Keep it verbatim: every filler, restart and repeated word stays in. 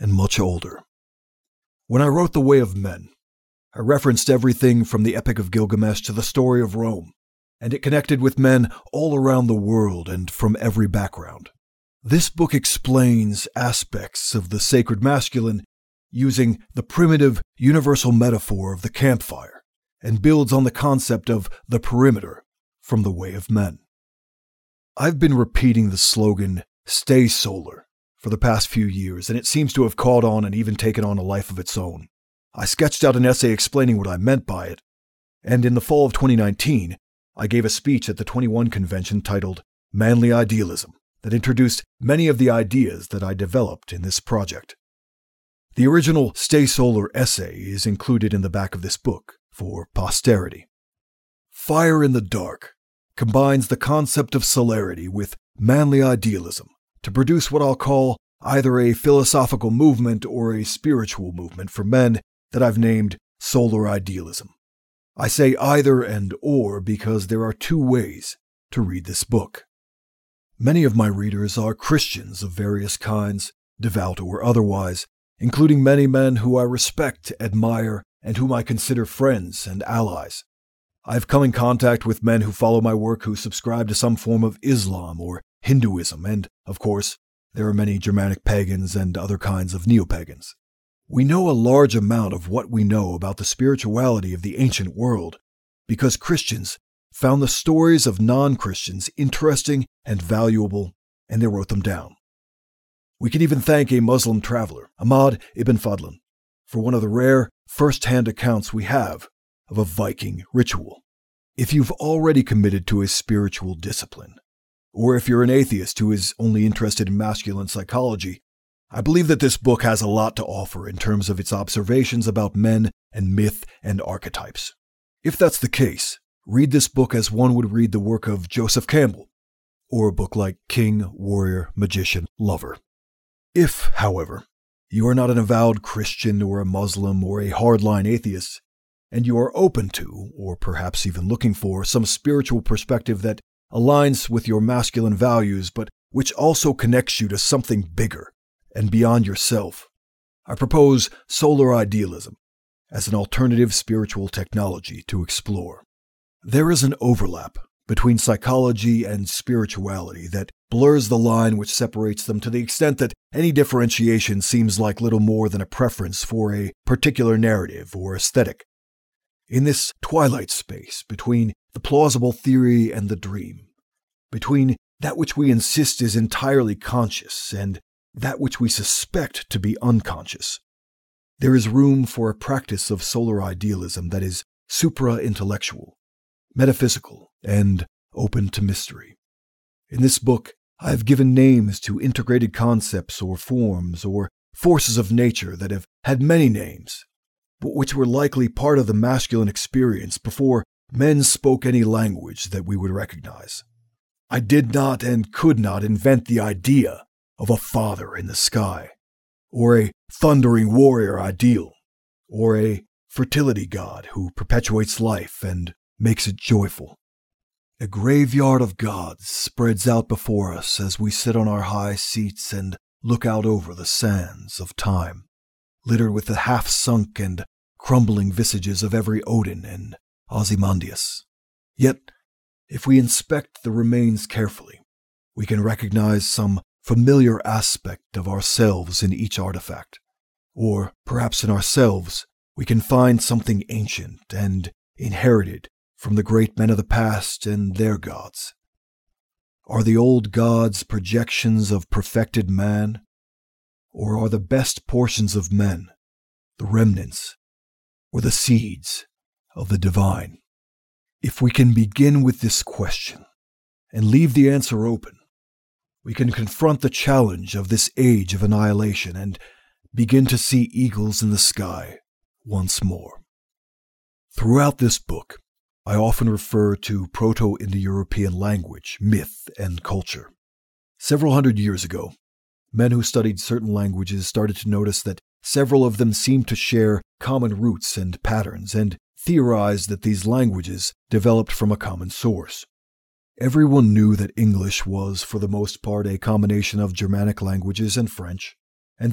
and much older. When I wrote The Way of Men, I referenced everything from the Epic of Gilgamesh to the story of Rome, and it connected with men all around the world and from every background. This book explains aspects of the sacred masculine using the primitive universal metaphor of the campfire and builds on the concept of the perimeter from The Way of Men. I've been repeating the slogan, "Stay Solar," for the past few years, and it seems to have caught on and even taken on a life of its own. I sketched out an essay explaining what I meant by it, and in the fall of twenty nineteen, I gave a speech at the twenty-one convention titled Manly Idealism that introduced many of the ideas that I developed in this project. The original Stay Solar essay is included in the back of this book for posterity. Fire in the Dark combines the concept of solarity with manly idealism to produce what I'll call either a philosophical movement or a spiritual movement for men that I've named Solar Idealism. I say either and or because there are two ways to read this book. Many of my readers are Christians of various kinds, devout or otherwise, including many men who I respect, admire, and whom I consider friends and allies. I've come in contact with men who follow my work who subscribe to some form of Islam or Hinduism, and, of course, there are many Germanic pagans and other kinds of neo-pagans. We know a large amount of what we know about the spirituality of the ancient world because Christians found the stories of non-Christians interesting and valuable, and they wrote them down. We can even thank a Muslim traveler, Ahmad ibn Fadlan, for one of the rare first-hand accounts we have of a Viking ritual. If you've already committed to a spiritual discipline, or if you're an atheist who is only interested in masculine psychology, I believe that this book has a lot to offer in terms of its observations about men and myth and archetypes. If that's the case, read this book as one would read the work of Joseph Campbell, or a book like King, Warrior, Magician, Lover. If, however, you are not an avowed Christian or a Muslim or a hardline atheist, and you are open to, or perhaps even looking for, some spiritual perspective that aligns with your masculine values but which also connects you to something bigger and beyond yourself, I propose Solar Idealism as an alternative spiritual technology to explore. There is an overlap between psychology and spirituality that blurs the line which separates them to the extent that any differentiation seems like little more than a preference for a particular narrative or aesthetic. In this twilight space between the plausible theory and the dream, between that which we insist is entirely conscious and that which we suspect to be unconscious, there is room for a practice of solar idealism that is supra-intellectual, metaphysical, and open to mystery. In this book, I have given names to integrated concepts or forms or forces of nature that have had many names, but which were likely part of the masculine experience before men spoke any language that we would recognize. I did not and could not invent the idea of a father in the sky, or a thundering warrior ideal, or a fertility god who perpetuates life and makes it joyful. A graveyard of gods spreads out before us as we sit on our high seats and look out over the sands of time, littered with the half-sunk and crumbling visages of every Odin and Ozymandias. Yet, if we inspect the remains carefully, we can recognize some familiar aspect of ourselves in each artifact. Or, perhaps in ourselves, we can find something ancient and inherited from the great men of the past and their gods. Are the old gods projections of perfected man? Or are the best portions of men the remnants or the seeds of the divine? If we can begin with this question and leave the answer open, we can confront the challenge of this age of annihilation and begin to see eagles in the sky once more. Throughout this book, I often refer to Proto-Indo-European language, myth, and culture. Several hundred years ago, men who studied certain languages started to notice that several of them seemed to share common roots and patterns, and theorized that these languages developed from a common source. Everyone knew that English was, for the most part, a combination of Germanic languages and French,